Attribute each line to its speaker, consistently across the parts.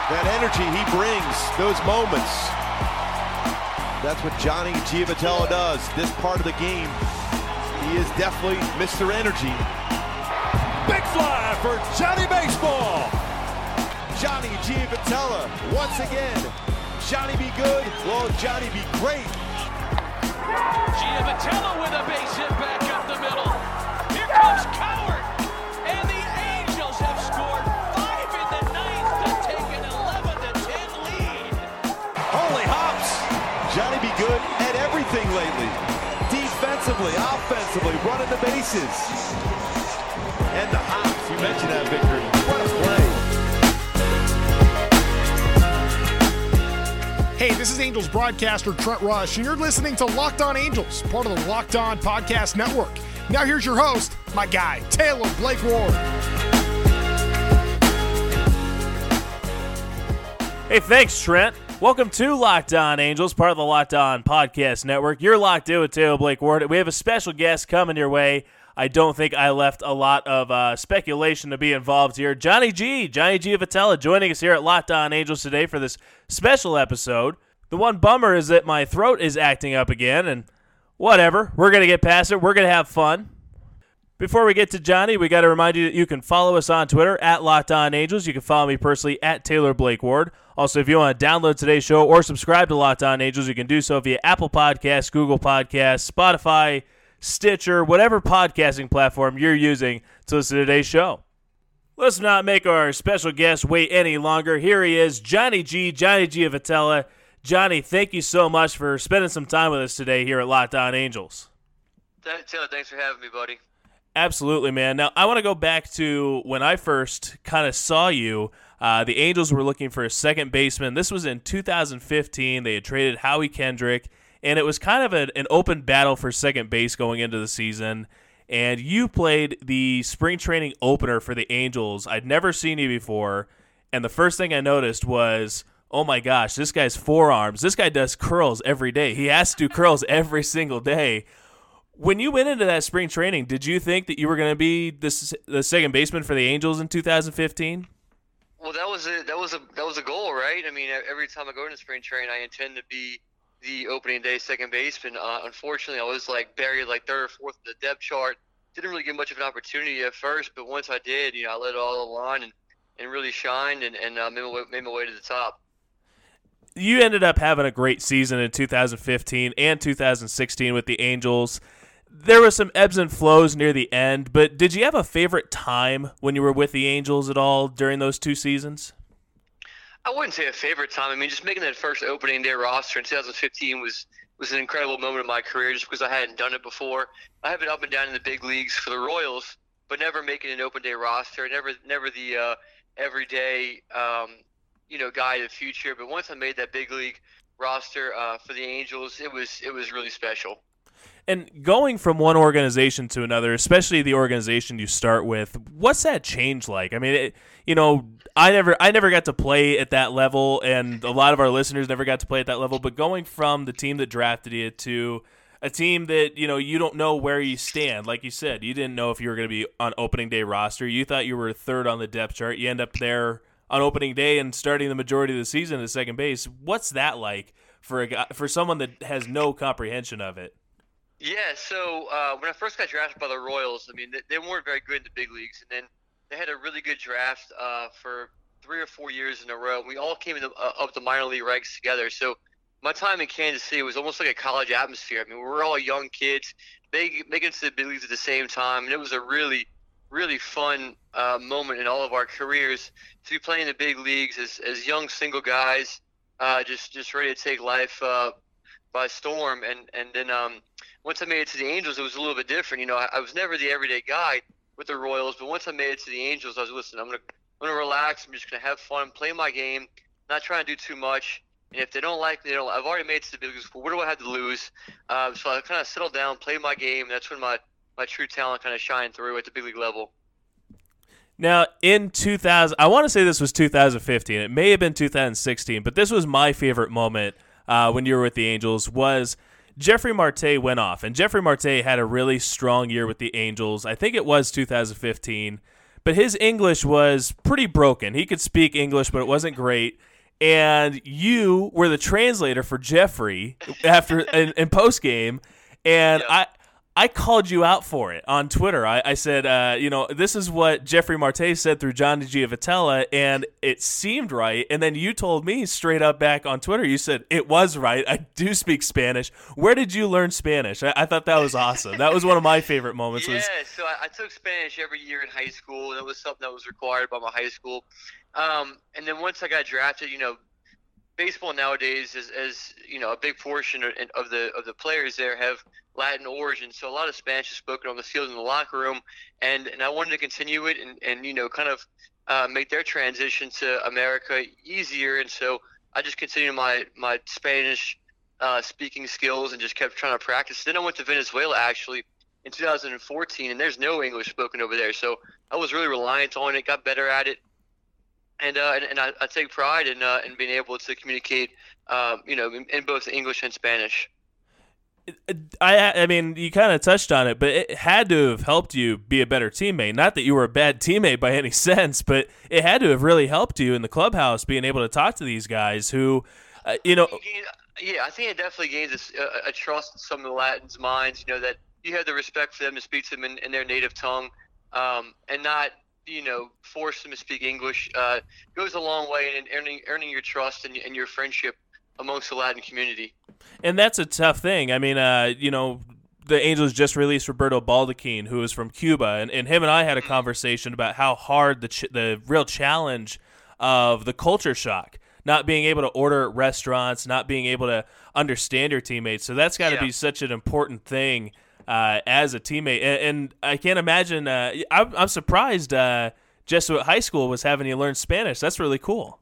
Speaker 1: That energy he brings, those moments. That's what Johnny Giavotella does. This part of the game, he is definitely Mr. Energy. Big fly for Johnny Baseball. Johnny Giavotella, once again. Johnny be good, will Johnny be great?
Speaker 2: Giavotella with a base hit back up the middle. Here comes Coward. And the Angels have scored 5 in the ninth to take an 11-10 lead.
Speaker 1: Holy hops! Johnny be good at everything lately. Defensively, offensively, running the bases. And the hops, you mentioned that, Victor. What a play.
Speaker 3: Hey, this is Angels broadcaster Trent Rush, and you're listening to Locked On Angels, part of the Locked On Podcast Network. Now here's your host, my guy, Taylor Blake Ward.
Speaker 4: Hey, thanks, Trent. Welcome to Locked On Angels, part of the Locked On Podcast Network. You're locked in with Taylor Blake Ward. We have a special guest coming your way. I don't think I left a lot of speculation to be involved here. Johnny Giavotella, joining us here at Locked On Angels today for this special episode. The one bummer is that my throat is acting up again, and whatever. We're going to get past it. We're going to have fun. Before we get to Johnny, we got to remind you that you can follow us on Twitter at Locked On Angels. You can follow me personally at Taylor Blake Ward. Also, if you want to download today's show or subscribe to Locked On Angels, you can do so via Apple Podcasts, Google Podcasts, Spotify, Stitcher, whatever podcasting platform you're using to listen to today's show. Let's not make our special guest wait any longer. Here he is, Johnny Giavotella. Johnny, thank you so much for spending some time with us today here at Locked On Angels.
Speaker 5: Taylor, thanks for having me, buddy.
Speaker 4: Absolutely, man. Now, I want to go back to when I first kind of saw you. The Angels were looking for a second baseman. This was in 2015. They had traded Howie Kendrick, and it was kind of an open battle for second base going into the season. And you played the spring training opener for the Angels. I'd never seen you before, and the first thing I noticed was, oh my gosh, this guy's forearms. This guy does curls every day. He has to do curls every single day. When you went into that spring training, did you think that you were going to be the second baseman for the Angels in 2015?
Speaker 5: Well, that was a goal, right? I mean, every time I go into spring training, I intend to be the opening day second baseman. Unfortunately, I was buried third or fourth in the depth chart. Didn't really get much of an opportunity at first, but once I did, I let it all on and really shined and made my way to the top.
Speaker 4: You ended up having a great season in 2015 and 2016 with the Angels. There were some ebbs and flows near the end, but did you have a favorite time when you were with the Angels at all during those two seasons?
Speaker 5: I wouldn't say a favorite time. I mean, just making that first opening day roster in 2015 was an incredible moment in my career just because I hadn't done it before. I have been up and down in the big leagues for the Royals, but never making an open day roster, never the everyday guy of the future. But once I made that big league roster for the Angels, it was really special.
Speaker 4: And going from one organization to another, especially the organization you start with, what's that change like? I mean, I never got to play at that level, and a lot of our listeners never got to play at that level. But going from the team that drafted you to a team that you don't know where you stand, like you said, you didn't know if you were going to be on opening day roster. You thought you were third on the depth chart. You end up there on opening day and starting the majority of the season at second base. What's that like for someone that has no comprehension of it?
Speaker 5: Yeah, so when I first got drafted by the Royals, I mean, they weren't very good in the big leagues, and then they had a really good draft for 3 or 4 years in a row. We all came up the minor league ranks together. So my time in Kansas City was almost like a college atmosphere. I mean, we were all young kids, making it to the big leagues at the same time, and it was a really, really fun moment in all of our careers to be playing in the big leagues as young single guys, just ready to take life by storm. And then once I made it to the Angels, it was a little bit different. I was never the everyday guy with the Royals, but once I made it to the Angels, I was, listen, I'm gonna relax. I'm just gonna have fun, play my game, not trying to do too much. And if they don't like me, I've already made it to the big leagues. What do I have to lose? So I kind of settled down, played my game. And that's when my true talent kind of shined through at the big league level.
Speaker 4: Now, in 2000, I want to say this was 2015. It may have been 2016, but this was my favorite moment when you were with the Angels was Jeffrey Marte went off. And Jeffrey Marte had a really strong year with the Angels. I think it was 2015. but his English was pretty broken. He could speak English, but it wasn't great. And you were the translator for Jeffrey after in post game, and
Speaker 5: Yep.
Speaker 4: I called you out for it on Twitter. I said, this is what Jeffrey Marte said through Johnny Giavotella, and it seemed right. And then you told me straight up back on Twitter, you said, it was right. I do speak Spanish. Where did you learn Spanish? I thought that was awesome. That was one of my favorite moments.
Speaker 5: Yeah, so I took Spanish every year in high school. That was something that was required by my high school. And then once I got drafted, baseball nowadays is a big portion of the players there have Latin origin, so a lot of Spanish is spoken on the field in the locker room, and I wanted to continue it and kind of make their transition to America easier, and so I just continued my Spanish speaking skills and just kept trying to practice. Then I went to Venezuela actually in 2014, and there's no English spoken over there, so I was really reliant on it, got better at it. And I take pride in being able to communicate, in both English and Spanish.
Speaker 4: I mean, you kind of touched on it, but it had to have helped you be a better teammate. Not that you were a bad teammate by any sense, but it had to have really helped you in the clubhouse being able to talk to these guys who,
Speaker 5: Yeah, I think it definitely gains a trust in some of the Latins' minds, that you have the respect for them to speak to them in their native tongue, and not force them to speak English goes a long way in earning your trust and your friendship amongst the Latin community.
Speaker 4: And that's a tough thing. I mean, the Angels just released Roberto Baldacchini, who is from Cuba, and him and I had a conversation about how hard the real challenge of the culture shock, not being able to order at restaurants, not being able to understand your teammates. So that's got to be such an important thing as a teammate. And I can't imagine. I'm surprised Jesuit High School was having you learn Spanish. That's really cool.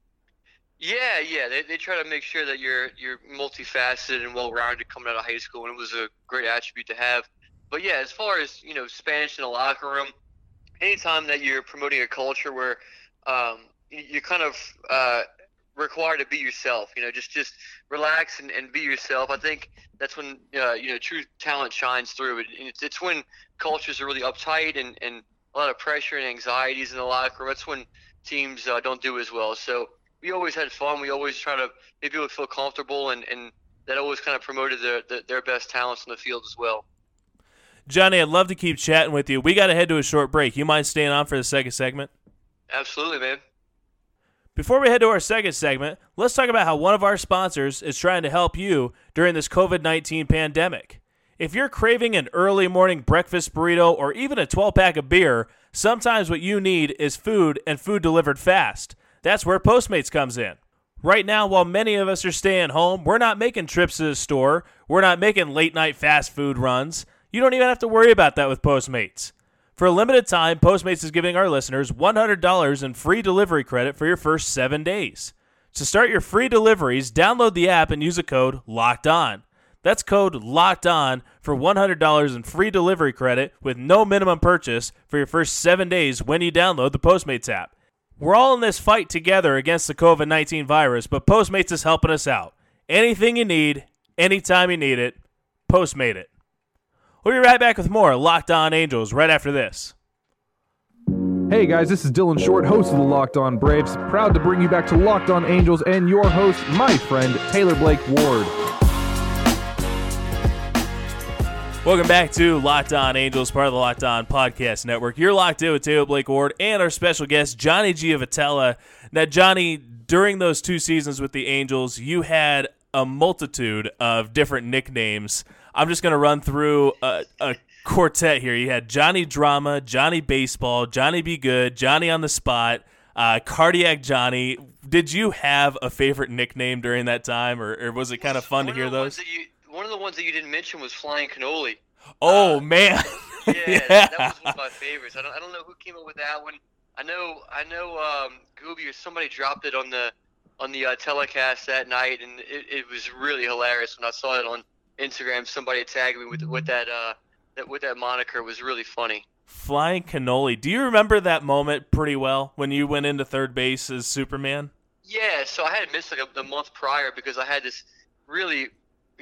Speaker 5: Yeah. They try to make sure that you're multifaceted and well-rounded coming out of high school, and it was a great attribute to have. But yeah, as far as Spanish in the locker room, anytime that you're promoting a culture where you're kind of required to be yourself, just relax and be yourself. I think that's when true talent shines through. It's when cultures are really uptight and a lot of pressure and anxieties in the locker room. That's when teams don't do as well. So we always had fun. We always try to make people feel comfortable, and that always kind of promoted their best talents on the field as well.
Speaker 4: Johnny, I'd love to keep chatting with you. We got to head to a short break. You mind staying on for the second segment?
Speaker 5: Absolutely, man.
Speaker 4: Before we head to our second segment, let's talk about how one of our sponsors is trying to help you during this COVID-19 pandemic. If you're craving an early morning breakfast burrito or even a 12-pack of beer, sometimes what you need is food and food delivered fast. That's where Postmates comes in. Right now, while many of us are staying home, we're not making trips to the store. We're not making late-night fast food runs. You don't even have to worry about that with Postmates. For a limited time, Postmates is giving our listeners $100 in free delivery credit for your first 7 days. To start your free deliveries, download the app and use the code LOCKEDON. That's code LOCKEDON for $100 in free delivery credit with no minimum purchase for your first 7 days when you download the Postmates app. We're all in this fight together against the COVID-19 virus, but Postmates is helping us out. Anything you need, anytime you need it, Postmate it. We'll be right back with more Locked On Angels right after this.
Speaker 6: Hey guys, this is Dylan Short, host of the Locked On Braves, proud to bring you back to Locked On Angels and your host, my friend, Taylor Blake Ward.
Speaker 4: Welcome back to Locked On Angels, part of the Locked On Podcast Network. You're locked in with Taylor Blake Ward and our special guest, Johnny Giavotella. Now, Johnny, during those 2 seasons with the Angels, you had a multitude of different nicknames. I'm just going to run through a quartet here. You had Johnny Drama, Johnny Baseball, Johnny Be Good, Johnny on the Spot, Cardiac Johnny. Did you have a favorite nickname during that time, or was it kind of fun to hear those?
Speaker 5: One of the ones that you didn't mention was Flying Cannoli.
Speaker 4: Oh, man.
Speaker 5: Yeah. That was one of my favorites. I don't know who came up with that one. I know Gooby or somebody dropped it on the telecast that night, and it was really hilarious when I saw it on Instagram. Somebody tagged me with that moniker. It was really funny.
Speaker 4: Flying Cannoli. Do you remember that moment pretty well when you went into third base as Superman?
Speaker 5: Yeah, so I had missed the month prior because I had this really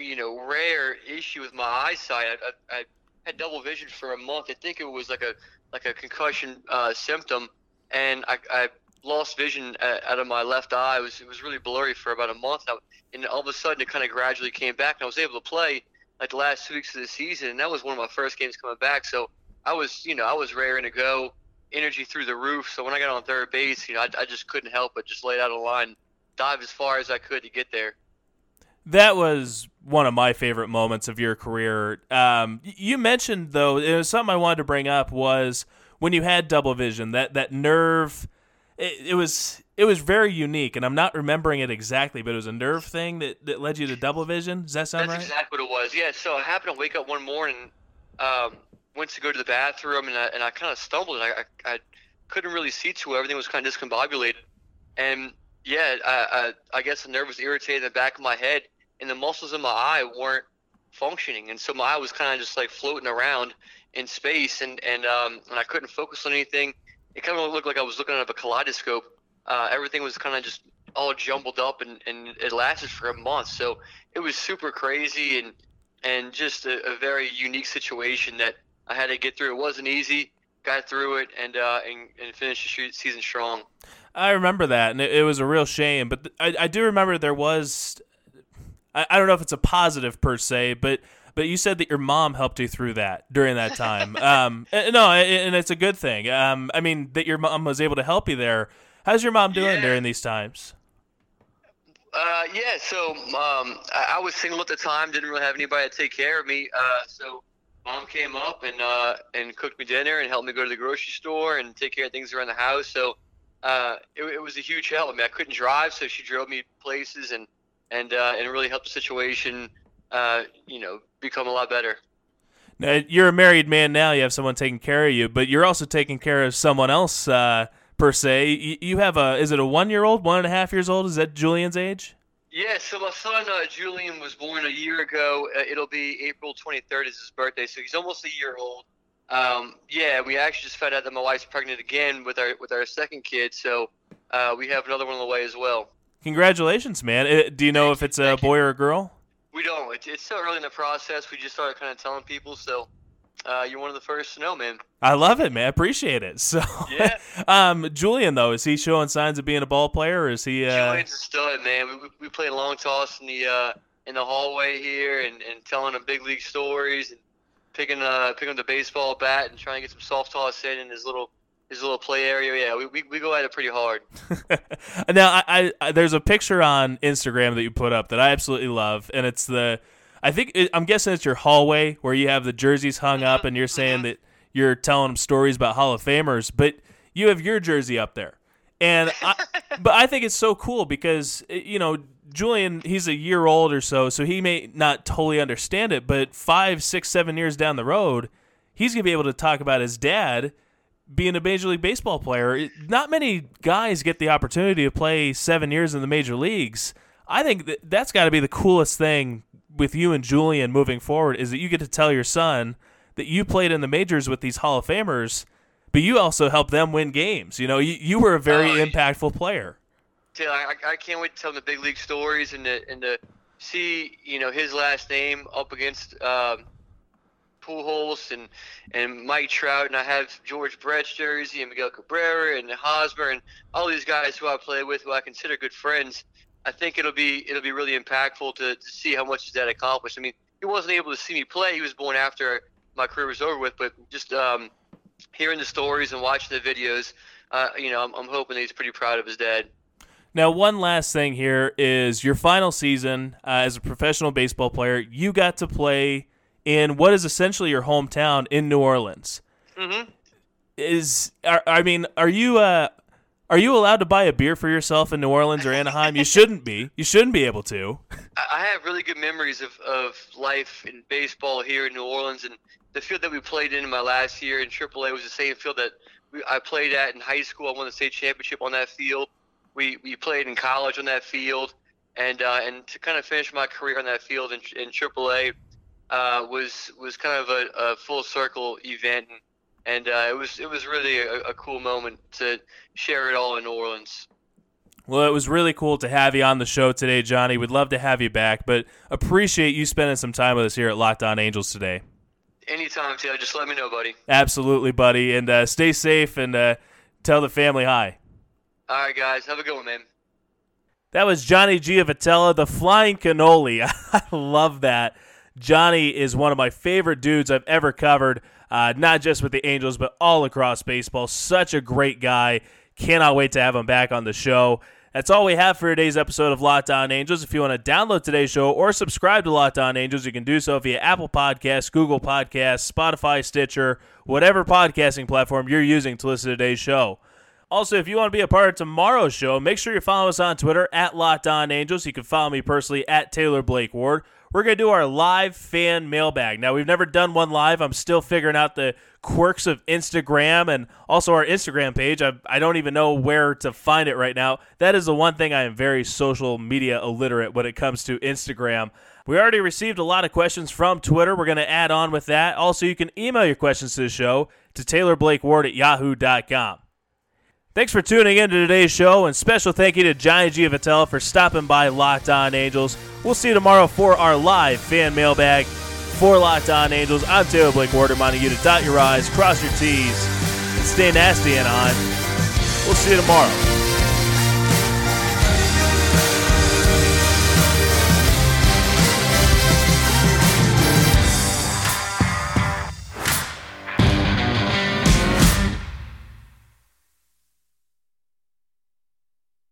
Speaker 5: rare issue with my eyesight. I had double vision for a month. I think it was like like a concussion symptom, and I lost vision out of my left eye. It was really blurry for about a month, and all of a sudden it kind of gradually came back, and I was able to play like the last 2 weeks of the season, and that was one of my first games coming back. So I was raring to go, energy through the roof. So when I got on third base, I just couldn't help but just lay it out of the line, dive as far as I could to get there.
Speaker 4: That was one of my favorite moments of your career. You mentioned, though, it was something I wanted to bring up, was when you had double vision, that nerve. It was very unique, and I'm not remembering it exactly, but it was a nerve thing that led you to double vision. Does that sound right?
Speaker 5: That's exactly what it was. Yeah. So I happened to wake up one morning, went to go to the bathroom, and I kind of stumbled. And I couldn't really see too well. Everything was kind of discombobulated, and yeah, I guess the nerve was irritated in the back of my head, and the muscles in my eye weren't functioning, and so my eye was kind of just like floating around in space, and I couldn't focus on anything. It kind of looked like I was looking at a kaleidoscope. Everything was kind of just all jumbled up, and it lasted for a month. So it was super crazy and just a very unique situation that I had to get through. It wasn't easy. Got through it and finished the season strong.
Speaker 4: I remember that, and it was a real shame. But I do remember there was – I don't know if it's a positive per se, but you said that your mom helped you through that during that time. No, and it's a good thing. I mean, that your mom was able to help you there. How's your mom doing during these times?
Speaker 5: Yeah, so I was single at the time, didn't really have anybody to take care of me. So mom came up and cooked me dinner and helped me go to the grocery store and take care of things around the house. So it was a huge help. I mean, I couldn't drive, so she drove me places and really helped the situation, become a lot better.
Speaker 4: Now, you're a married man now. You have someone taking care of you, but you're also taking care of someone else, per se. You have is it a 1-year-old, 1.5 years old? Is that Julian's age?
Speaker 5: Yeah, so my son, Julian, was born a year ago. It'll be April 23rd is his birthday, so he's almost a year old. Yeah, we actually just found out that my wife's pregnant again with our second kid, so we have another one on the way as well.
Speaker 4: Congratulations, man. Do you know if it's a boy or a girl?
Speaker 5: We don't. It's so early in the process. We just started kind of telling people, so you're one of the first to know, man.
Speaker 4: I love it, man. I appreciate it. So,
Speaker 5: yeah.
Speaker 4: Julian, though, is he showing signs of being a ball player, or is he?
Speaker 5: Julian's a stud, man. We played long toss in the hallway here, and telling him big league stories, and picking up the baseball bat and trying to get some soft toss in his little play area. Yeah, we go at it pretty hard.
Speaker 4: Now, I there's a picture on Instagram that you put up that I absolutely love, and it's I'm guessing it's your hallway where you have the jerseys hung up, and you're saying that you're telling them stories about Hall of Famers, but you have your jersey up there. And but I think it's so cool because, Julian, he's a year old or so he may not totally understand it, but 5, 6, 7 years down the road, he's going to be able to talk about his dad being a Major League Baseball player. Not many guys get the opportunity to play 7 years in the major leagues. I think that's got to be the coolest thing with you and Julian moving forward, is that you get to tell your son that you played in the majors with these Hall of Famers, but you also helped them win games. You were a very impactful player.
Speaker 5: Taylor, I can't wait to tell him the big league stories and to see, his last name up against Pujols and Mike Trout, and I have George Brett's jersey and Miguel Cabrera and Hosmer and all these guys who I play with, who I consider good friends. I think it'll be really impactful to see how much his dad accomplished. I mean, he wasn't able to see me play. He was born after my career was over with, but just hearing the stories and watching the videos, I'm hoping that he's pretty proud of his dad.
Speaker 4: Now, one last thing here is your final season as a professional baseball player. You got to play in what is essentially your hometown in New Orleans.
Speaker 5: Mm-hmm.
Speaker 4: Are you allowed to buy a beer for yourself in New Orleans or Anaheim? You shouldn't be. You shouldn't be able to.
Speaker 5: I have really good memories of life in baseball here in New Orleans, and the field that we played in my last year in AAA was the same field that I played at in high school. I won the state championship on that field. We played in college on that field, and to kind of finish my career on that field in AAA was kind of a full circle event. And it was really a cool moment to share it all in New Orleans.
Speaker 4: Well, it was really cool to have you on the show today, Johnny. We'd love to have you back, but appreciate you spending some time with us here at Locked On Angels today.
Speaker 5: Anytime, Taylor. Just let me know, buddy.
Speaker 4: Absolutely, buddy. And stay safe and tell the family hi.
Speaker 5: All right, guys. Have a good one, man.
Speaker 4: That was Johnny Giavotella, the flying cannoli. I love that. Johnny is one of my favorite dudes I've ever covered, not just with the Angels, but all across baseball. Such a great guy. Cannot wait to have him back on the show. That's all we have for today's episode of Locked On Angels. If you want to download today's show or subscribe to Locked On Angels, you can do so via Apple Podcasts, Google Podcasts, Spotify, Stitcher, whatever podcasting platform you're using to listen to today's show. Also, if you want to be a part of tomorrow's show, make sure you follow us on Twitter at Locked On Angels. You can follow me personally at Taylor Blake Ward. We're going to do our live fan mailbag. Now, we've never done one live. I'm still figuring out the quirks of Instagram and also our Instagram page. I don't even know where to find it right now. That is the one thing I am very social media illiterate when it comes to Instagram. We already received a lot of questions from Twitter. We're going to add on with that. Also, you can email your questions to the show to TaylorBlakeWard@yahoo.com. Thanks for tuning in to today's show, and special thank you to Johnny Giavotella for stopping by Locked On Angels. We'll see you tomorrow for our live fan mailbag for Locked On Angels. I'm Taylor Blake Ward, reminding you to dot your I's, cross your T's, and stay nasty, Anaheim. We'll see you tomorrow.